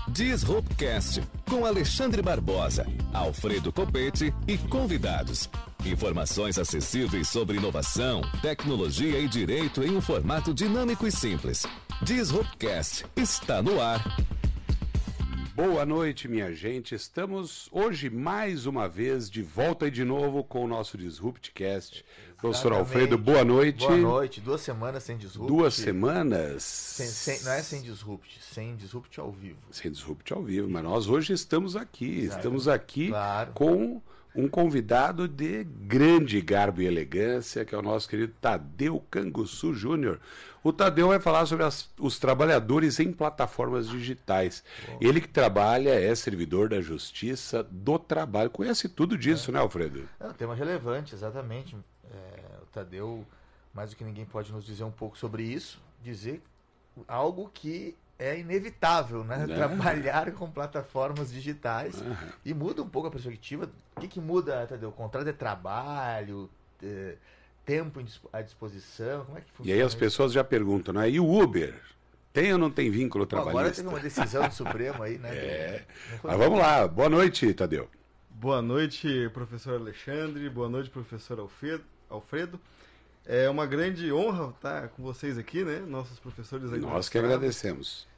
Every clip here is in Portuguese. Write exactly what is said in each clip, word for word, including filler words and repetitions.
Disruptcast, com Alexandre Barbosa, Alfredo Copete e convidados. Informações acessíveis sobre inovação, tecnologia e direito em um formato dinâmico e simples. Disruptcast está no ar. Boa noite, minha gente. Estamos hoje mais uma vez de volta e de novo com o nosso Disruptcast. Professor Alfredo, boa noite. Boa noite. Duas semanas sem Disrupt. Duas semanas? Sem, sem, não é sem Disrupt, sem Disrupt ao vivo. Sem Disrupt ao vivo, mas nós hoje estamos aqui. Exato. Estamos aqui claro. com um convidado de grande garbo e elegância, que é o nosso querido Tadeu Canguçu Júnior. O Tadeu vai falar sobre as, os trabalhadores em plataformas digitais. Bom. Ele que trabalha, é servidor da Justiça do Trabalho. Conhece tudo disso, é. né, Alfredo? É um tema relevante, exatamente. É, o Tadeu, mais do que ninguém, pode nos dizer um pouco sobre isso, dizer algo que é inevitável, né? Uhum. Trabalhar com plataformas digitais uhum. e muda um pouco a perspectiva. O que, que muda, Tadeu? O contrato de trabalho, é, tempo à disposição, como é que funciona? E aí as pessoas já perguntam, né? E o Uber? Tem ou não tem vínculo trabalhista? Agora teve uma decisão do Supremo aí, né? É. Mas vamos lá. Boa noite, Tadeu. Boa noite, professor Alexandre. Boa noite, professor Alfredo. Alfredo. É uma grande honra estar com vocês aqui, né? Nossos professores aí. Nós que agradecemos.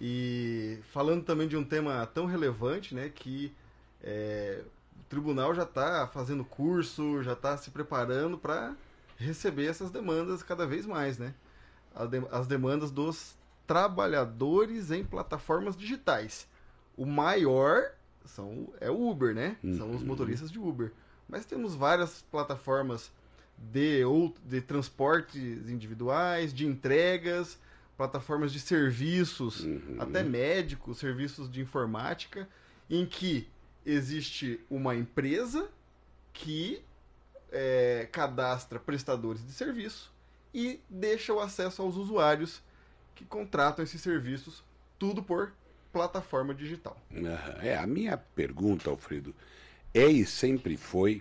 E falando também de um tema tão relevante, né? Que é, o tribunal já está fazendo curso, já está se preparando para receber essas demandas cada vez mais, né? As demandas dos trabalhadores em plataformas digitais. O maior são, é o Uber, né? Uhum. São os motoristas de Uber. Mas temos várias plataformas de, ou, de transportes individuais, de entregas, plataformas de serviços, uhum. até médicos, serviços de informática, em que existe uma empresa que é, cadastra prestadores de serviço e deixa o acesso aos usuários que contratam esses serviços, tudo por plataforma digital. É, a minha pergunta, Alfredo, é e sempre foi,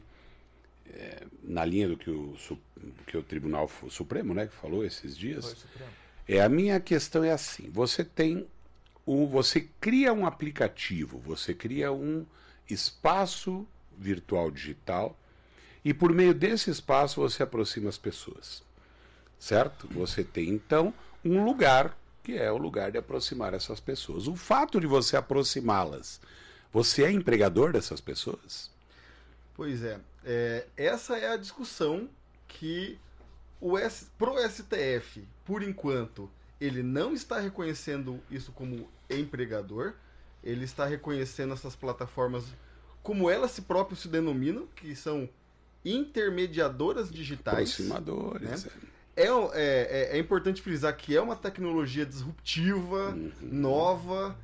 é, na linha do que o, que o Tribunal Supremo, né, que falou esses dias, Foi Supremo. É, a minha questão é assim, você tem, o, você cria um aplicativo, você cria um espaço virtual digital e por meio desse espaço você aproxima as pessoas, certo? Você tem então um lugar que é o lugar de aproximar essas pessoas. O fato de você aproximá-las, você é empregador dessas pessoas? Pois é, é essa é a discussão que o S, pro S T F, por enquanto, ele não está reconhecendo isso como empregador, ele está reconhecendo essas plataformas como elas se próprios se denominam, que são intermediadoras digitais. Aproximadores, né? É, é, é importante frisar que é uma tecnologia disruptiva, uhum. nova,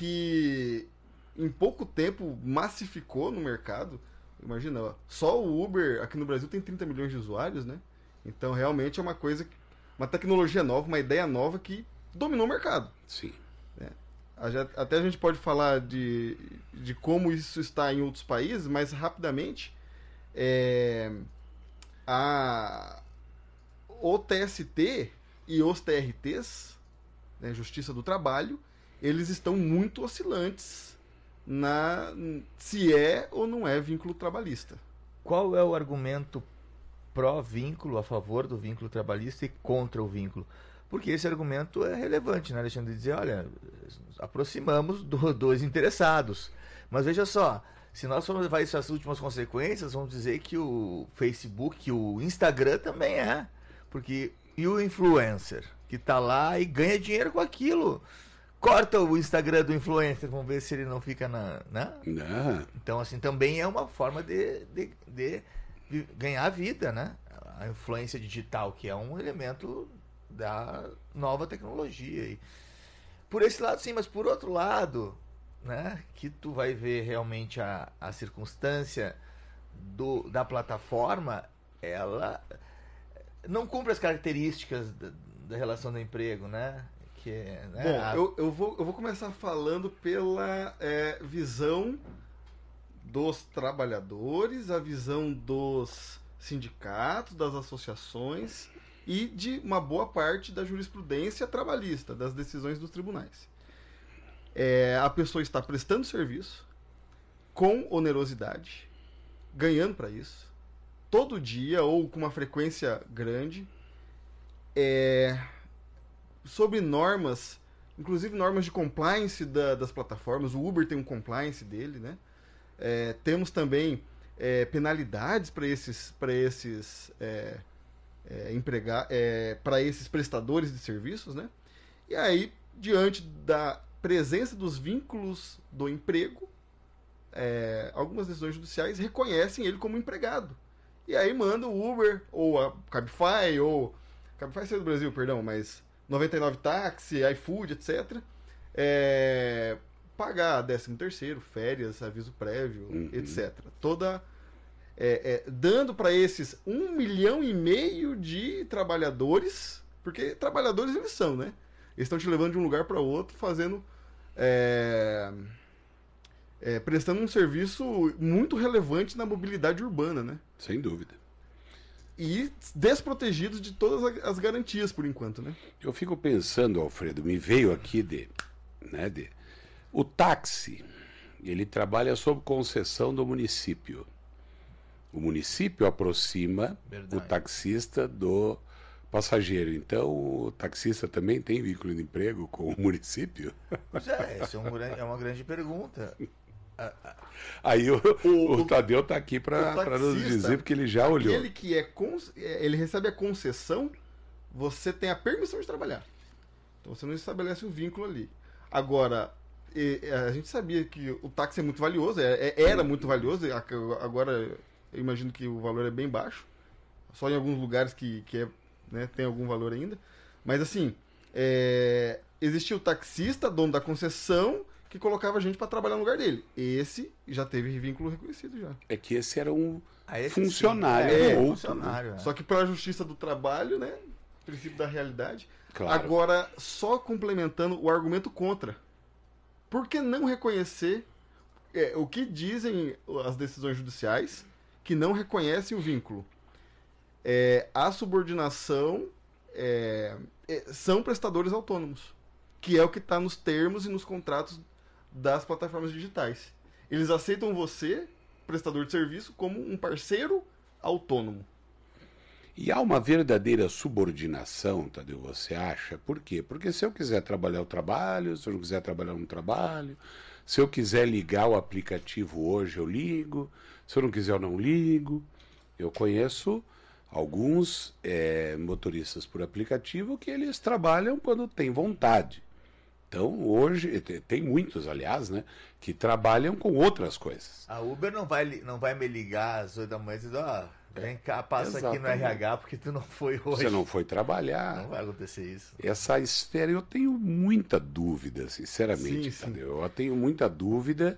que em pouco tempo massificou no mercado. Imagina, ó, só o Uber aqui no Brasil tem trinta milhões de usuários, né? Então realmente é uma coisa, uma tecnologia nova, uma ideia nova que dominou o mercado. Sim. É. Até a gente pode falar de, de como isso está em outros países, mas rapidamente é, a... o T S T e os T R Ts, né, Justiça do Trabalho, eles estão muito oscilantes na se é ou não é vínculo trabalhista. Qual é o argumento pró-vínculo, a favor do vínculo trabalhista e contra o vínculo? Porque esse argumento é relevante, né, Alexandre? Dizer, olha, aproximamos do, dos interessados. Mas veja só, se nós formos levar isso às últimas consequências, vamos dizer que o Facebook, que o Instagram também é. Porque, e o influencer, que está lá e ganha dinheiro com aquilo? Corta o Instagram do influencer, vamos ver se ele não fica na... Né? Não. Então, assim, também é uma forma de, de, de, de ganhar vida, né? A influência digital, que é um elemento da nova tecnologia. E por esse lado, sim, mas por outro lado, né, que tu vai ver realmente a, a circunstância do, da plataforma, ela não cumpre as características da, da relação do emprego, né? Que, né? Bom, a... eu, eu, vou, eu vou começar falando pela é, visão dos trabalhadores, a visão dos sindicatos, das associações e de uma boa parte da jurisprudência trabalhista, das decisões dos tribunais. É, a pessoa está prestando serviço com onerosidade, ganhando para isso, todo dia ou com uma frequência grande, é, sobre normas, inclusive normas de compliance da, das plataformas. O Uber tem um compliance dele, né? É, temos também é, penalidades para esses, para esses, é, é, empregar, é, para esses prestadores de serviços, né? E aí, diante da presença dos vínculos do emprego, é, algumas decisões judiciais reconhecem ele como empregado. E aí manda o Uber, ou a Cabify, ou... Cabify saiu do Brasil, perdão, mas noventa e nove Táxi, iFood, etcétera. É, pagar décimo terceiro, férias, aviso prévio, uhum. etcétera. Toda... É, é, dando para esses um milhão e meio de trabalhadores, porque trabalhadores eles são, né? Eles estão te levando de um lugar para outro, fazendo... É, é, prestando um serviço muito relevante na mobilidade urbana, né? Sem dúvida. E desprotegidos de todas as garantias, por enquanto, né? Eu fico pensando, Alfredo, me veio aqui de... Né, de o táxi, ele trabalha sob concessão do município. O município aproxima Verdade. o taxista do passageiro. Então, o taxista também tem vínculo de emprego com o município? Pois é, essa é, um, é uma grande pergunta. Aí o, o, o Tadeu está aqui para nos dizer, porque ele já olhou. Aquele que é, ele recebe a concessão, você tem a permissão de trabalhar. Então, você não estabelece um vínculo ali. Agora, a gente sabia que o táxi é muito valioso, era muito valioso, agora eu imagino que o valor é bem baixo. Só em alguns lugares que, que é, né, tem algum valor ainda. Mas assim, é, existia o taxista, dono da concessão, que colocava a gente para trabalhar no lugar dele. Esse já teve vínculo reconhecido já. É que esse era um ah, esse funcionário. É, é, outro, funcionário né? É. Só que pela justiça do trabalho, né? Princípio da realidade. Claro. Agora, só complementando o argumento contra. Por que não reconhecer é, o que dizem as decisões judiciais que não reconhecem o vínculo? É, a subordinação é, é, são prestadores autônomos, que é o que está nos termos e nos contratos das plataformas digitais. Eles aceitam você, prestador de serviço, como um parceiro autônomo. E há uma verdadeira subordinação, Tadeu, você acha? Por quê? Porque se eu quiser trabalhar, eu trabalho, se eu não quiser trabalhar, eu não trabalho. Se eu quiser ligar o aplicativo hoje, eu ligo. Se eu não quiser, eu não ligo. Eu conheço alguns é, motoristas por aplicativo que eles trabalham quando têm vontade. Então, hoje, tem muitos, aliás, né, que trabalham com outras coisas. A Uber não vai, não vai me ligar às oito da manhã e dizer, ó, oh, vem cá, passa Exatamente. aqui no R H porque tu não foi hoje. Você não foi trabalhar. Não vai acontecer isso. Essa esfera, eu tenho muita dúvida, sinceramente, sim, Tadeu. sim. Eu tenho muita dúvida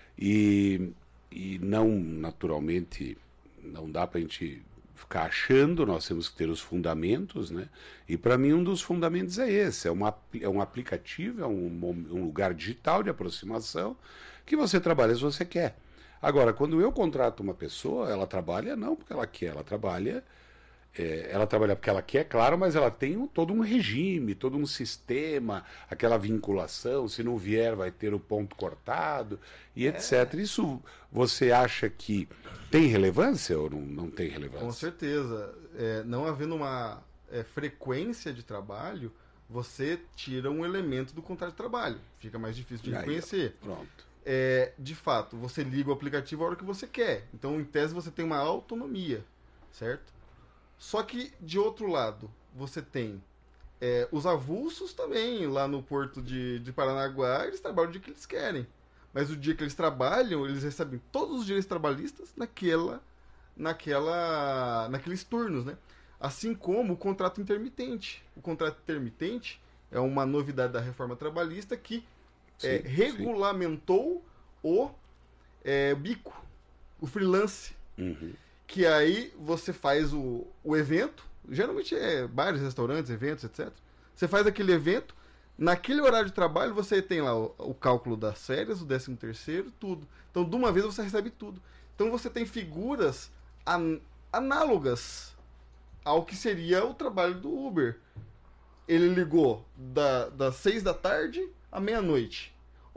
e, e não, naturalmente, não dá pra gente ficar achando, nós temos que ter os fundamentos, né? E para mim um dos fundamentos é esse, é, uma, é um aplicativo, é um, um lugar digital de aproximação que você trabalha se você quer. Agora, quando eu contrato uma pessoa, ela trabalha não porque ela quer, ela trabalha, é, ela trabalha porque ela quer, claro, mas ela tem um, todo um regime, todo um sistema, aquela vinculação, se não vier vai ter o ponto cortado e é. etcétera. Isso você acha que tem relevância ou não, não tem relevância? Com certeza. É, não havendo uma é, frequência de trabalho, você tira um elemento do contrato de trabalho. Fica mais difícil de reconhecer. Pronto. É, de fato, você liga o aplicativo a hora que você quer. Então, em tese, você tem uma autonomia, certo? Só que, de outro lado, você tem é, os avulsos também, lá no porto de, de Paranaguá, eles trabalham o dia que eles querem. Mas o dia que eles trabalham, eles recebem todos os direitos trabalhistas naquela, naquela, naqueles turnos, né? Assim como o contrato intermitente. O contrato intermitente é uma novidade da reforma trabalhista que sim, é, regulamentou o é, bico, o freelance. Uhum. Que aí você faz o, o evento, geralmente é bares, restaurantes, eventos, etcétera. Você faz aquele evento, naquele horário de trabalho você tem lá o, o cálculo das férias, o décimo terceiro, tudo. Então, de uma vez você recebe tudo. Então, você tem figuras an, análogas ao que seria o trabalho do Uber. Ele ligou da, das seis da tarde à meia-noite.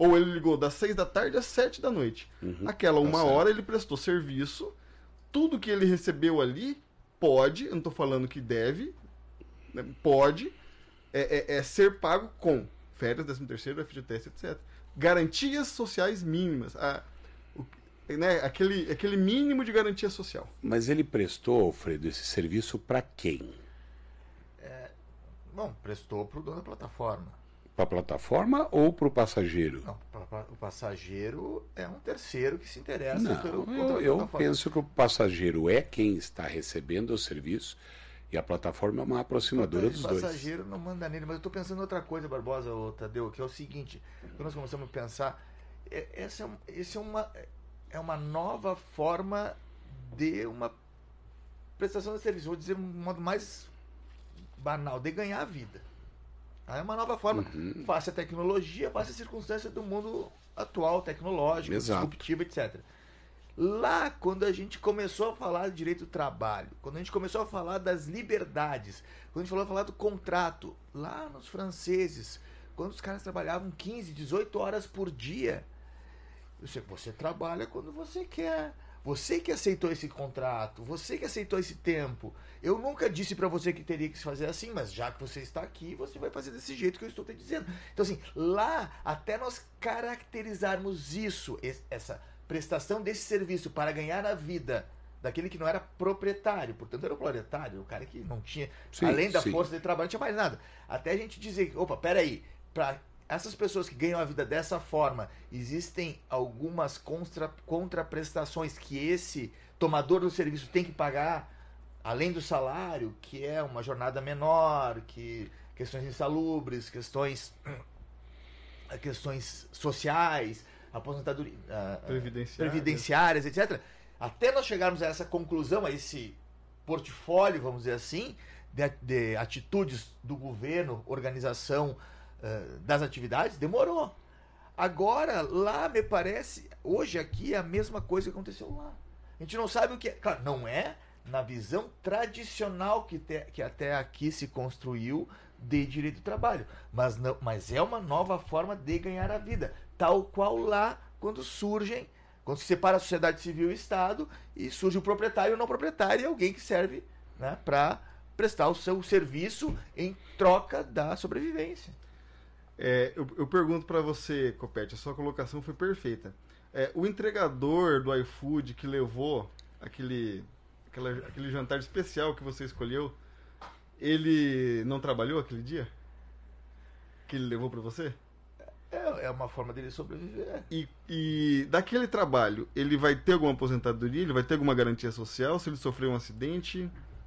Ou ele ligou das seis da tarde às sete da noite. Uhum, Aquela uma tá hora ele prestou serviço, tudo que ele recebeu ali pode, eu não estou falando que deve, né, pode é, é, é ser pago com férias, décimo terceiro, F G T S, etcétera. Garantias sociais mínimas. A, o, né, aquele, aquele mínimo de garantia social. Mas ele prestou, Alfredo, esse serviço para quem? É, bom, prestou para o dono da plataforma. Para a plataforma ou para o passageiro? Não, pra, pra, o passageiro é um terceiro que se interessa Não, pelo eu, eu penso que o passageiro é quem está recebendo o serviço e a plataforma é uma aproximadora dos dois. O passageiro não manda nele, mas eu estou pensando em outra coisa, Barbosa, ô, Tadeu, que é o seguinte, quando nós começamos a pensar, é, essa, é, essa é, uma, é uma nova forma de uma prestação de serviço, vou dizer um modo mais banal, de ganhar a vida. É uma nova forma, uhum. face a tecnologia, face a circunstância do mundo atual, tecnológico, Exato. disruptivo, etcétera. Lá, quando a gente começou a falar de direito do trabalho, quando a gente começou a falar das liberdades, quando a gente falou a falar do contrato, lá nos franceses, quando os caras trabalhavam quinze, dezoito horas por dia, você, você trabalha quando você quer. Você que aceitou esse contrato, você que aceitou esse tempo. Eu nunca disse para você que teria que se fazer assim, mas já que você está aqui, você vai fazer desse jeito que eu estou te dizendo. Então, assim, lá, até nós caracterizarmos isso, essa prestação desse serviço para ganhar a vida daquele que não era proprietário, portanto era o proletário, o cara que não tinha, sim, além da sim. força de trabalho, não tinha mais nada. Até a gente dizer, opa, peraí, para essas pessoas que ganham a vida dessa forma, existem algumas contra, contraprestações que esse tomador do serviço tem que pagar, além do salário, que é uma jornada menor, que questões insalubres, questões, questões sociais, aposentadoria, Previdenciárias. previdenciárias, etcétera. Até nós chegarmos a essa conclusão, a esse portfólio, vamos dizer assim, de, de atitudes do governo, organização uh, das atividades, demorou. Agora, lá me parece, hoje aqui é a mesma coisa que aconteceu lá. A gente não sabe o que é. Claro, não é na visão tradicional que, te, que até aqui se construiu de direito do trabalho, mas, não, mas é uma nova forma de ganhar a vida, tal qual lá, quando surgem, quando se separa a sociedade civil e o Estado, e surge o proprietário e o não proprietário, e alguém que serve, né, para prestar o seu serviço em troca da sobrevivência. É, eu, eu pergunto para você, Copete, a sua colocação foi perfeita. É, o entregador do iFood que levou aquele, aquela, aquele jantar especial que você escolheu, ele não trabalhou aquele dia? Que ele levou para você? É, é uma forma dele sobreviver. E, e daquele trabalho, ele vai ter alguma aposentadoria? Ele vai ter alguma garantia social se ele sofrer um acidente?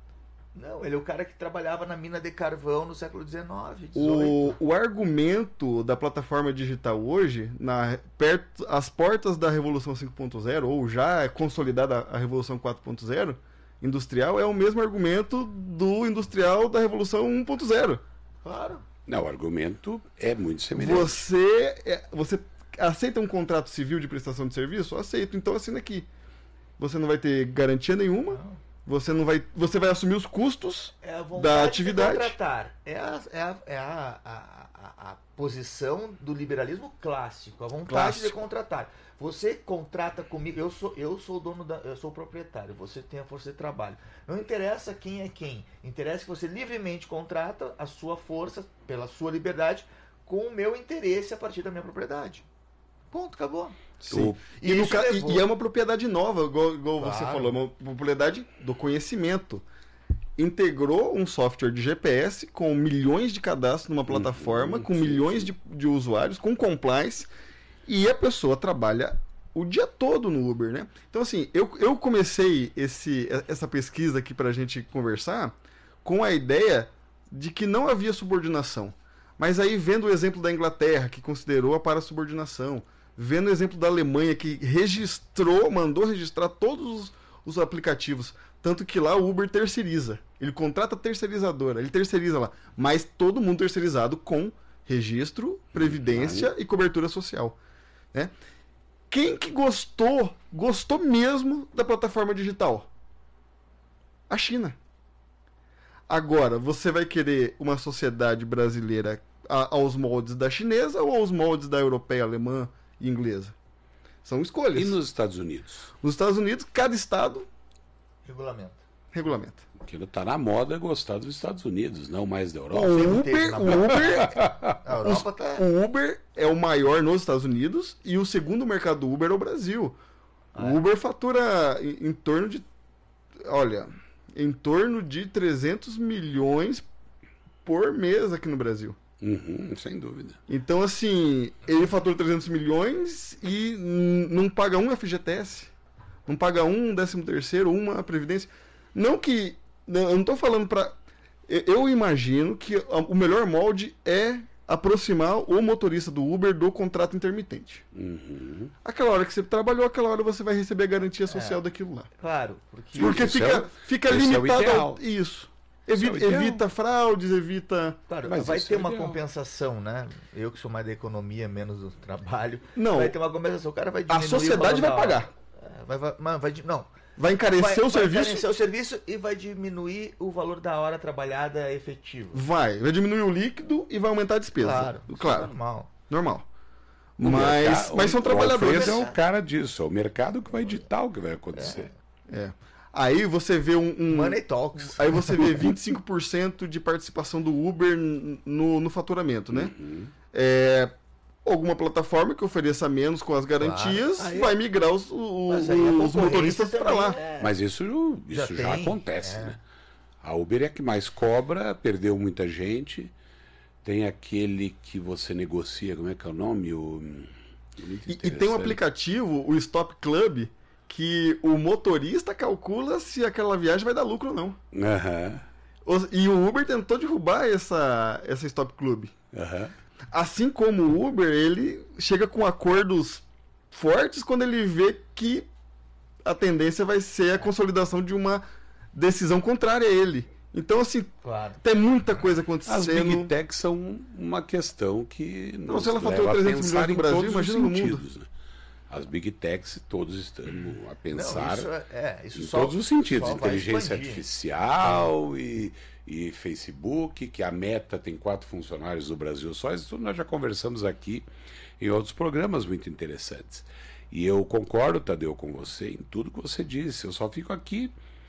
Não, ele é o cara que trabalhava na mina de carvão no século dezenove, O, dezoito. o argumento da plataforma digital hoje, na, perto, às portas da Revolução cinco ponto zero, ou já consolidada a Revolução quatro ponto zero, industrial, é o mesmo argumento do industrial da Revolução um ponto zero. Claro. Não, o argumento é muito semelhante. Você, é, você aceita um contrato civil de prestação de serviço? Aceito, então assina aqui. Você não vai ter garantia nenhuma. Não. Você não vai, você vai assumir os custos É a vontade da atividade. de contratar. É, a, é, a, é a, a, a, a posição do liberalismo clássico, a vontade Clássico. de contratar. Você contrata comigo, eu sou eu sou o dono da, eu sou o proprietário, você tem a força de trabalho. Não interessa quem é quem, interessa que você livremente contrata a sua força pela sua liberdade com o meu interesse a partir da minha propriedade. Ponto, acabou. Sim. E E, no isso ca- levou- e é uma propriedade nova, igual, igual você Claro. falou, uma propriedade do conhecimento. Integrou um software de G P S com milhões de cadastros numa plataforma, com sim, milhões de, de usuários, com compliance, e a pessoa trabalha o dia todo no Uber, né? Então, assim, eu, eu comecei esse, essa pesquisa aqui pra gente conversar com a ideia de que não havia subordinação. Mas aí, vendo o exemplo da Inglaterra, que considerou a parasubordinação, vendo o exemplo da Alemanha, que registrou, mandou registrar todos os, os aplicativos, tanto que lá o Uber terceiriza. Ele contrata terceirizadora, ele terceiriza lá, mas todo mundo terceirizado com registro, previdência e cobertura social, né? Quem que gostou, gostou mesmo da plataforma digital? A China. Agora, você vai querer uma sociedade brasileira a, aos moldes da chinesa ou aos moldes da europeia, alemã e inglesa. São escolhas. E nos Estados Unidos? Nos Estados Unidos, cada estado Regulamento. regulamenta. Porque está na moda gostar dos Estados Unidos, não mais da Europa. O Sempre teve Uber, na o Uber, A Europa tá. o Uber é o maior nos Estados Unidos e o segundo mercado do Uber é o Brasil. Ah, o é? Uber fatura em, em torno de, olha, em torno de trezentos milhões por mês aqui no Brasil. Uhum, sem dúvida. Então, assim, ele fatura trezentos milhões e n- não paga um F G T S. Não paga um décimo terceiro, uma previdência. Não que... não, Eu não tô falando pra... Eu, eu imagino que a- o melhor molde é aproximar o motorista do Uber do contrato intermitente. Uhum. Aquela hora que você trabalhou, aquela hora você vai receber a garantia social daquilo lá. Claro, porque. Porque Esse fica, é o- fica esse é o limitado ideal. ao... Isso. Esse é Evi- o ideal. evita fraudes, evita... Claro, Mas vai isso ter é uma ideal. compensação, né? Eu que sou mais da economia, menos do trabalho. Não. Vai ter uma compensação. O cara vai A diminuir o sociedade valor vai da hora. pagar. É, Vai, vai, mas vai, di- não. Vai encarecer vai, o vai serviço... encarecer o serviço e vai diminuir o valor da hora trabalhada efetivo. Vai, vai diminuir o líquido e vai aumentar a despesa. Claro, claro, isso é normal. normal. O Mas, mercado- mas são o trabalhadores. Alfredo é o cara disso, é o mercado que vai ditar o que vai acontecer. É. Aí você vê um, um- Money talks. aí você vê vinte e cinco por cento de participação do Uber n- no, no faturamento, né? Uhum. É, alguma plataforma que ofereça menos com as garantias Claro. Aí- vai migrar os, o- Mas aí a os concorrência motoristas para também, lá. é. Mas isso, Já isso já, tem, acontece, é. né? A Uber é a que mais cobra, perdeu muita gente. Tem aquele que você negocia, como é que é o nome? O... Muito E, e tem um interessante. aplicativo, o Stop Club, que o motorista calcula se aquela viagem vai dar lucro ou não. Aham, Os- E o Uber tentou derrubar essa, essa Stop Club. aham. Assim como o Uber, ele chega com acordos fortes quando ele vê que a tendência vai ser a consolidação de uma decisão contrária a ele. Então, assim, Claro. tem muita coisa As acontecendo. Big Techs são uma questão que Não, nos se ela leva faturou a trezentos pensar milhões no em Brasil, todos os imagina no mundo. sentidos, né? As Big Techs, todos estamos a Não, pensar isso é, é, isso em só, todos os sentidos. só vai Inteligência expandir. artificial e, e Facebook, que a Meta tem quatro funcionários no Brasil só. Isso tudo nós já conversamos aqui em outros programas muito interessantes. E eu concordo, Tadeu, com você em tudo que você disse. Eu só fico aqui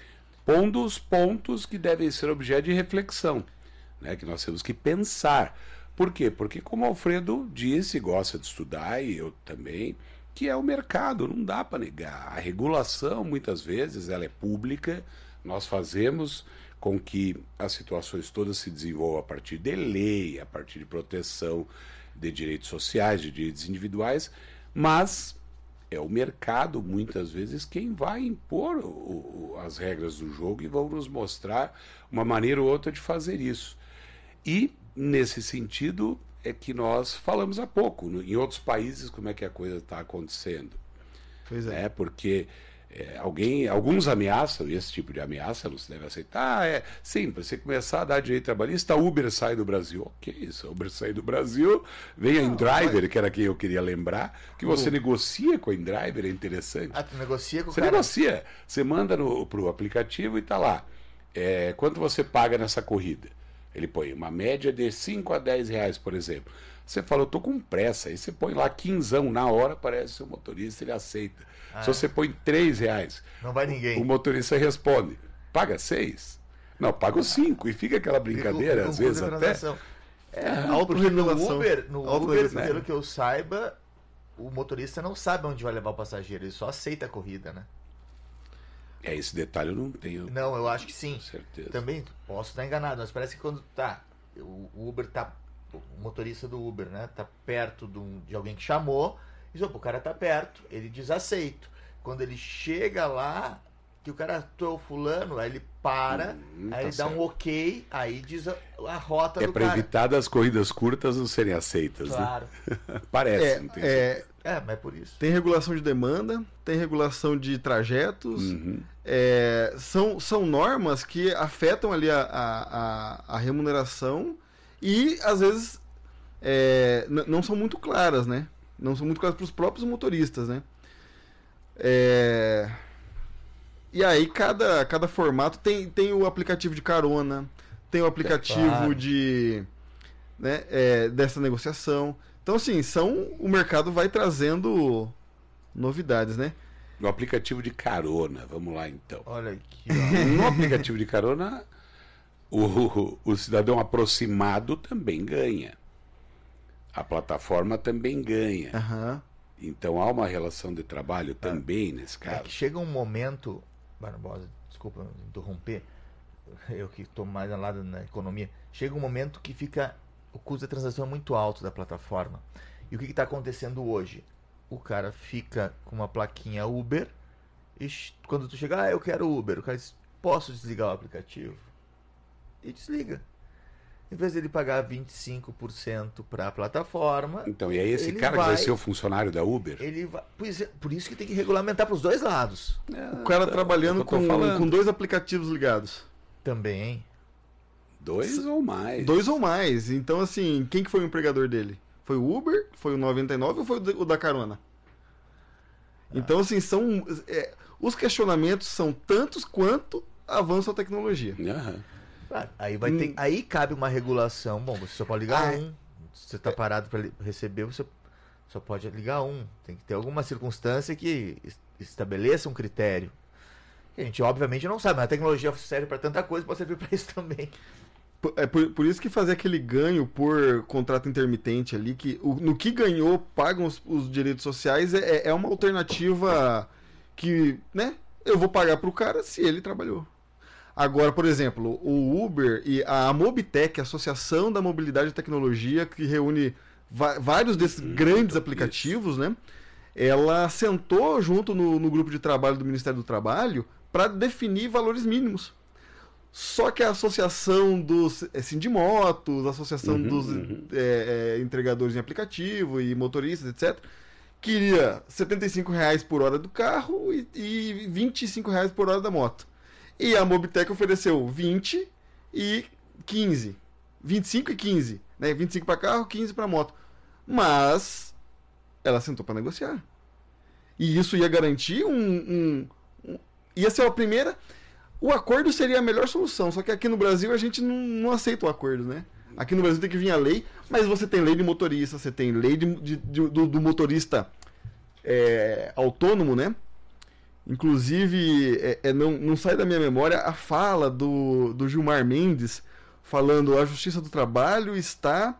pondo os pontos que devem ser objeto de reflexão, né? Que nós temos que pensar. Por quê? Porque, como o Alfredo disse, gosta de estudar, e eu também, que é o mercado, não dá para negar. A regulação, muitas vezes, ela é pública, nós fazemos com que as situações todas se desenvolvam a partir de lei, a partir de proteção de direitos sociais, de direitos individuais, mas é o mercado, muitas vezes, quem vai impor o, o, as regras do jogo e vão nos mostrar uma maneira ou outra de fazer isso. E, nesse sentido, é que nós falamos há pouco. No, em outros países, como é que a coisa está acontecendo. Pois é. É, porque é, alguém, alguns ameaçam, e esse tipo de ameaça não se deve aceitar. Ah, é, sim, para você começar a dar direito trabalhista, a Uber sai do Brasil. Ok, isso, a Uber sai do Brasil, vem a InDriver, que era quem eu queria lembrar, que você negocia com a InDriver, é interessante. Ah, tu negocia com o Você cara. negocia, você manda no, pro aplicativo e tá lá. É, quanto você paga nessa corrida? Ele põe uma média de cinco a dez reais, por exemplo. Você fala, eu tô com pressa. Aí você põe lá quinzão na hora, aparece o motorista, ele aceita. Ah, Se você põe três reais, Não vai ninguém. o motorista responde, paga seis? Não, paga os cinco. E fica aquela brincadeira, Fica um às vezes concurso de até. transação. É, porque no autorregulação. Uber, no Uber, Autorregulação. pelo que eu saiba, o motorista não sabe onde vai levar o passageiro, ele só aceita a corrida, né? É, esse detalhe eu não tenho Não, eu acho que sim. certeza. Também posso estar enganado, mas parece que quando tá, o Uber tá, o motorista do Uber, né, tá perto de, um- de alguém que chamou, diz, opa, o cara tá perto, ele diz aceito. Quando ele chega lá, que o cara, tu é o fulano, aí ele para, Hum, aí tá ele dá um certo. ok, aí diz a, a rota É do para cara. evitar das corridas curtas não serem aceitas, Claro. né? Parece, É, não tem é, É, mas é por isso. tem regulação de demanda, tem regulação de trajetos. Uhum. É, são, são normas que afetam ali a, a, a, a remuneração e, às vezes, é, n- não são muito claras, né? Não são muito claras para os próprios motoristas, né? É, e aí, cada, cada formato tem, tem o aplicativo de carona, tem o aplicativo claro. de, né, é, dessa negociação. Então, assim, são, o mercado vai trazendo novidades, né? No aplicativo de carona, vamos lá então. Olha aqui, ó. No aplicativo de carona, o, o cidadão aproximado também ganha. A plataforma também ganha. Aham. Então há uma relação de trabalho também nesse É caso. que chega um momento, Barbosa, desculpa interromper, eu que estou mais ao lado na economia, chega um momento que fica, o custo da transação é muito alto da plataforma. E o que está acontecendo hoje? O cara fica com uma plaquinha Uber e quando tu chega, ah, eu quero Uber, o cara diz, posso desligar o aplicativo? E desliga. Em vez dele pagar vinte e cinco por cento para a plataforma... Então, e aí esse ele cara vai, que vai ser o funcionário da Uber? Ele vai, pois é, por isso que tem que regulamentar para os dois lados. O cara trabalhando é o que eu com, tô falando. com dois aplicativos ligados. Também. Dois ou mais. Dois ou mais. Então, assim, quem que foi o empregador dele? Foi o Uber? Foi o noventa e nove ou foi o da carona? Então, assim, são... É, os questionamentos são tantos quanto avança a tecnologia. Aham. Ah, aí, vai ter, aí cabe uma regulação. Bom, você só pode ligar Ah, um. Se você está parado para receber, você só pode ligar um. Tem que ter alguma circunstância que es- estabeleça um critério. Que a gente, obviamente, não sabe, mas a tecnologia serve para tanta coisa, pode servir para isso também. Por- É por, por isso que fazer aquele ganho por contrato intermitente ali, que o- no que ganhou pagam os, os direitos sociais, é, é uma alternativa que, né, eu vou pagar pro cara se ele trabalhou. Agora, por exemplo, o Uber e a Mobitech, a Associação da Mobilidade e Tecnologia, que reúne va- vários desses grandes aplicativos, né? Ela sentou junto no, no grupo de trabalho do Ministério do Trabalho para definir valores mínimos. Só que a Associação dos é, Sindimotos, a Associação dos é, é, entregadores em aplicativo e motoristas, etcétera, queria setenta e cinco reais por hora do carro e, e vinte e cinco reais por hora da moto. E a Mobitech ofereceu vinte e quinze. vinte e cinco e quinze. Né? vinte e cinco para carro, quinze para moto. Mas ela sentou para negociar. E isso ia garantir um, um, um... Ia ser a primeira... O acordo seria a melhor solução. Só que aqui no Brasil a gente não, não aceita o acordo, né? Aqui no Brasil tem que vir a lei, mas você tem lei de motorista, você tem lei de, de- de- do, do motorista é, autônomo, né? Inclusive, é, é, não, não sai da minha memória a fala do, do Gilmar Mendes falando a Justiça do Trabalho está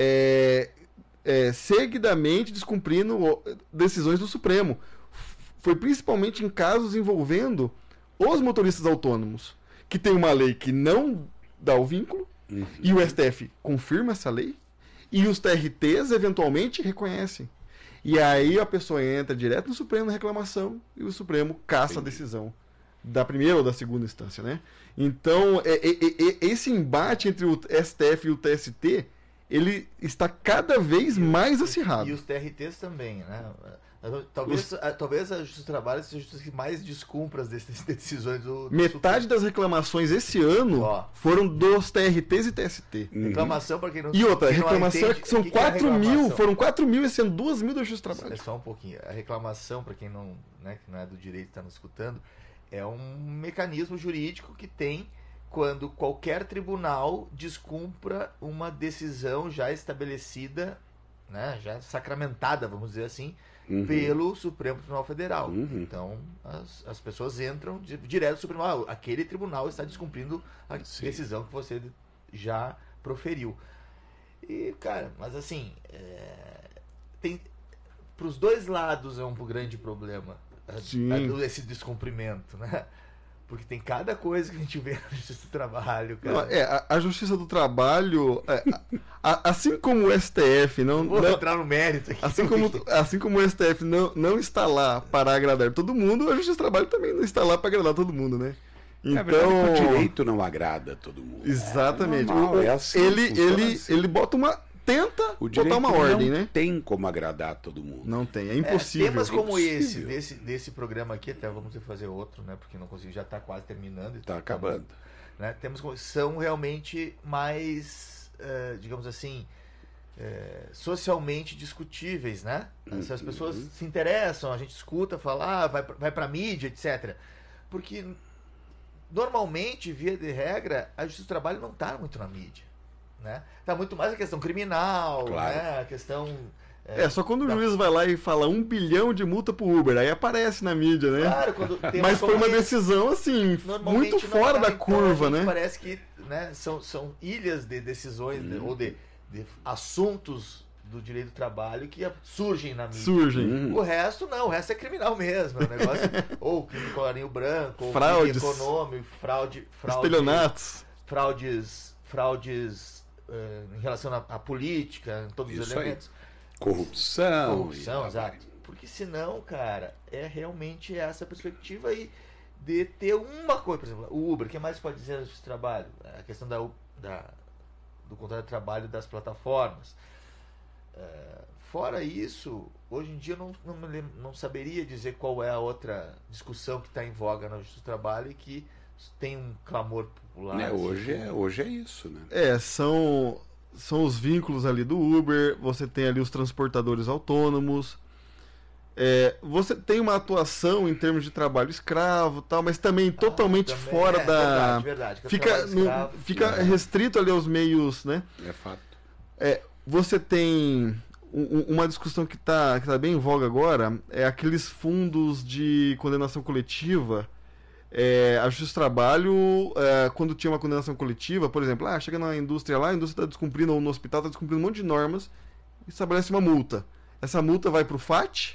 é, é, seguidamente descumprindo o- decisões do Supremo. F- Foi principalmente em casos envolvendo os motoristas autônomos, que tem uma lei que não dá o vínculo, e o S T F confirma essa lei, e os T R Ts eventualmente reconhecem. E aí a pessoa entra direto no Supremo na reclamação e o Supremo caça a decisão da primeira ou da segunda instância, né? Então, é, é, é, é, esse embate entre o S T F e o T S T, ele está cada vez mais acirrado. E os T R Ts também, né? Talvez, a, talvez a Justiça do Trabalho seja a justiça que mais descumpra as decis- decisões do, do Metade das reclamações esse ano Ó. foram dos T R Ts e T S T. Supremo. Reclamação, para quem não E outra, quem não reclamação é entende, que são o que que é quatro mil, reclamação? foram quatro mil esse ano, duas mil da Justiça do É Trabalho. só um pouquinho. A reclamação, para quem não, né, que não é do direito está nos escutando, é um mecanismo jurídico que tem quando qualquer tribunal descumpra uma decisão já estabelecida, né, já sacramentada, vamos dizer assim, Uhum. pelo Supremo Tribunal Federal. Uhum. Então, as, as pessoas entram di- direto do Supremo. Ah, aquele tribunal está descumprindo a Sim. decisão que você já proferiu. E, cara, mas assim, é, tem para os dois lados é um grande problema a- Sim. a- esse descumprimento, né? Porque tem cada coisa que a gente vê na Justiça do Trabalho, Não, cara. é, a, a Justiça do Trabalho, é, a- a- assim como o S T F não, Vou não- entrar no mérito aqui. assim como, assim como o S T F não, não está lá para agradar todo mundo, a Justiça do Trabalho também não está lá para agradar todo mundo, né? É verdade que o Então, direito não agrada todo mundo. exatamente. É normal, O- é assim, ele, funciona ele, assim. ele bota uma, tenta O direito botar uma ordem, não né? tem como agradar todo mundo. Não tem, é É, impossível. temas como impossível. esse, desse, desse programa aqui, até vamos ter que fazer outro, né? Porque não consegui, já está quase terminando. e Tá acabando. Né? Temos como- são realmente mais, eh, digamos assim, eh, socialmente discutíveis, né? Se as pessoas se interessam, a gente escuta, fala, ah, vai, pra- vai para mídia, etcétera. Porque normalmente, via de regra, a Justiça do Trabalho não está muito na mídia. né? Tá muito mais a questão criminal, Claro. né? A questão... É, só quando o da- juiz vai lá e fala um bilhão de multa pro Uber, aí aparece na mídia, né? Claro, quando tem Mas foi uma como- decisão, assim, Normalmente muito não fora tá, da então, curva, a gente né? Parece que, né, são, são ilhas de decisões, né, ou de, de assuntos do direito do trabalho que surgem na mídia. Surgem. Hum. O resto não, o resto é criminal mesmo. É um negócio, ou crime colarinho branco, ou Fraudes. crime econômico, fraude, fraude, Estelionatos. fraudes, fraudes eh, em relação à, à política, em todos os Isso aí. elementos. Corrupção. Corrupção, e- exato. Porque senão, cara, é realmente essa perspectiva aí de ter uma coisa, por exemplo, o Uber, o que mais pode dizer de trabalho? A questão da, da, do contrato de trabalho das plataformas. É, fora isso, hoje em dia eu não, não, me lembro- não saberia dizer qual é a outra discussão que está em voga na Justiça do Trabalho e que tem um clamor popular. Né, assim, hoje, é, como- hoje é isso, né? É, são, são os vínculos ali do Uber, você tem ali os transportadores autônomos, é, você tem uma atuação em termos de trabalho escravo e tal, mas também Ah, totalmente também, fora é, da... verdade, verdade, que é o Fica, trabalho no- escravo. fica É. restrito ali aos meios, né? É fato. É, você tem um- um- uma discussão que está que tá bem em voga agora, é aqueles fundos de condenação coletiva. É, a Justiça do Trabalho, é, quando tinha uma condenação coletiva, por exemplo, ah, chega na indústria lá, a indústria está descumprindo, ou no hospital está descumprindo um monte de normas, e estabelece uma multa. Essa multa vai para o F A T,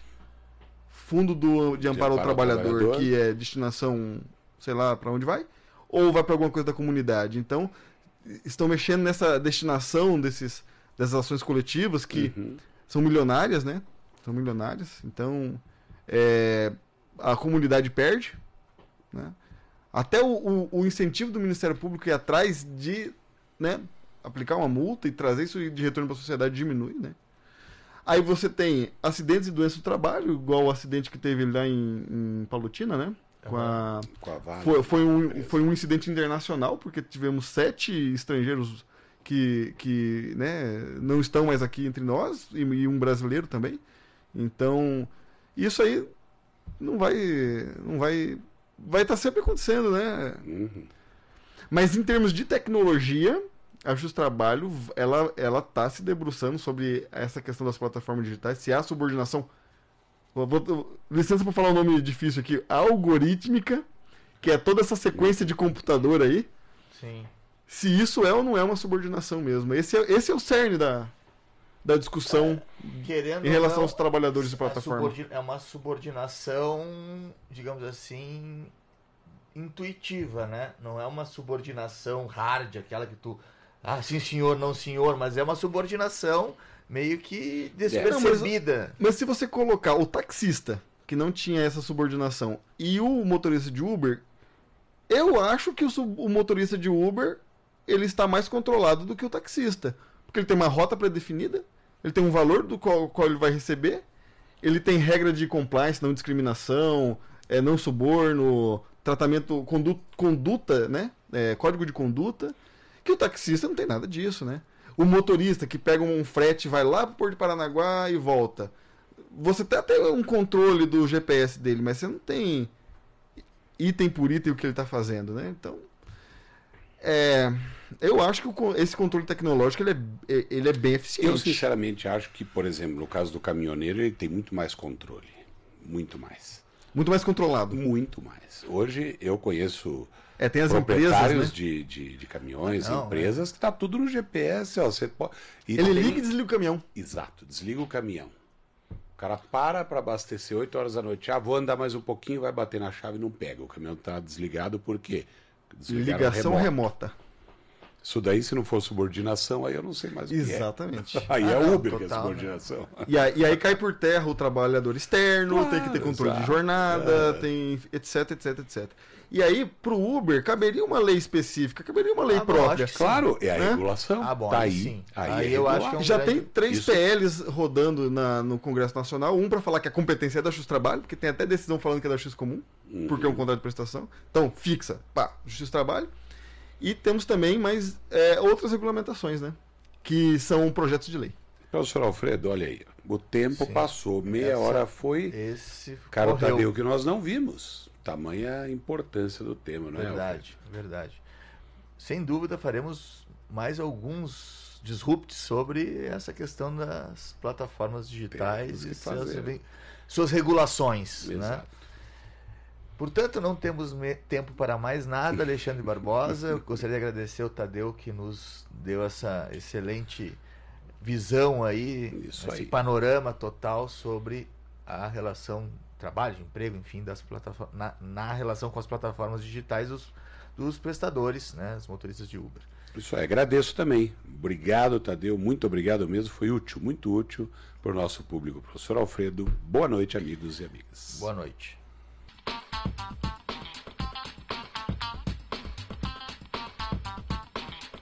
Fundo do, de Amparo ao Amparo ao Trabalhador, Trabalhador. que é destinação, sei lá, para onde vai, ou vai para alguma coisa da comunidade. Então, estão mexendo nessa destinação desses, dessas ações coletivas que Uhum. são milionárias, né? São milionárias. Então, é, a comunidade perde, né? Até o, o, o incentivo do Ministério Público ir atrás de, né, aplicar uma multa e trazer isso de retorno para a sociedade diminui, né? Aí você tem acidentes e doenças do trabalho, igual o acidente que teve lá em, em Palotina, né? Com a, Com a vaga. foi, foi, um, foi um incidente internacional, porque tivemos sete estrangeiros que, que né, não estão mais aqui entre nós, e, e um brasileiro também. Então, isso aí não vai. Não vai. Vai estar sempre acontecendo, né? Uhum. Mas em termos de tecnologia, a Justiça do Trabalho, ela, ela tá se debruçando sobre essa questão das plataformas digitais, se há subordinação. Vou- vou- licença para falar um nome difícil aqui, algorítmica, que é toda essa sequência de computador aí, Sim. se isso é ou não é uma subordinação mesmo. Esse é, esse é o cerne da, da discussão Querendo em ou relação não, aos trabalhadores de a plataforma. subordi- É uma subordinação, digamos assim, intuitiva, né? Não é uma subordinação hard, aquela que tu, ah, sim senhor, não senhor, mas é uma subordinação meio que despercebida. Mas se você colocar o taxista, que não tinha essa subordinação, e o motorista de Uber, eu acho que o, sub- o motorista de Uber ele está mais controlado do que o taxista. Porque ele tem uma rota pré-definida, ele tem um valor do qual, qual ele vai receber, ele tem regra de compliance, não discriminação, é, não suborno, tratamento, condu- conduta, né? É, código de conduta, que o taxista não tem nada disso, né? O motorista que pega um frete, vai lá para o Porto de Paranaguá e volta. Você até tem um controle do G P S dele, mas você não tem item por item o que ele está fazendo, né? Então, é, eu acho que o co- esse controle tecnológico ele é, ele é bem eficiente. Eu sinceramente acho que, por exemplo, no caso do caminhoneiro, ele tem muito mais controle. Muito mais. Muito mais controlado. Muito mais. Hoje eu conheço É, tem as empresas, proprietários né? de, de, de caminhões, Não, empresas, que tá tudo no G P S. Ó, você pode... e Ele tem- liga e desliga o caminhão. Exato, desliga o caminhão. O cara para para abastecer oito horas da noite. Ah, vou andar mais um pouquinho, vai bater na chave e não pega. O caminhão tá desligado por quê? Desligaram Ligação remoto. remota. Isso daí, se não for subordinação, aí eu não sei mais o que é. Exatamente. Aí é Ah, não, Uber que é total, subordinação. E aí, e aí cai por terra o trabalhador externo, Claro, tem que ter controle de exato. jornada, É. tem etc, etc, etc. E aí, pro Uber, caberia uma lei específica, caberia uma lei Ah, bom, própria. acho que Claro, é a Né? regulação. Ah, bom, tá aí aí. sim. Aí, Aí é eu acho regulado. que é um Já grande- tem três Isso. P Ls rodando na- no Congresso Nacional. Um para falar que a competência é da Justiça do Trabalho, porque tem até decisão falando que é da Justiça Comum, Uhum. porque é um contrato de prestação. Então, fixa, pá, Justiça do Trabalho. E temos também mais é, outras regulamentações, né? Que são projetos de lei. Professor Alfredo, olha aí. O tempo Sim. passou, meia Essa- hora foi. Esse Cara, o correu. Tadeu que nós não vimos. Tamanha a importância do tema, não é? Alfredo? Verdade, verdade. Sem dúvida faremos mais alguns disrupts sobre essa questão das plataformas digitais e suas, suas regulações. Exato. Né? Portanto, não temos tempo para mais nada, Alexandre Barbosa. Eu gostaria de agradecer ao Tadeu que nos deu essa excelente visão aí, Isso esse aí. panorama total sobre a relação trabalho, de emprego, enfim, das plataformas, na, na relação com as plataformas digitais dos, dos prestadores, né, os motoristas de Uber. Isso aí, agradeço também. Obrigado, Tadeu, muito obrigado mesmo, foi útil, muito útil para o nosso público. Professor Alfredo, boa noite, amigos e amigas. Boa noite.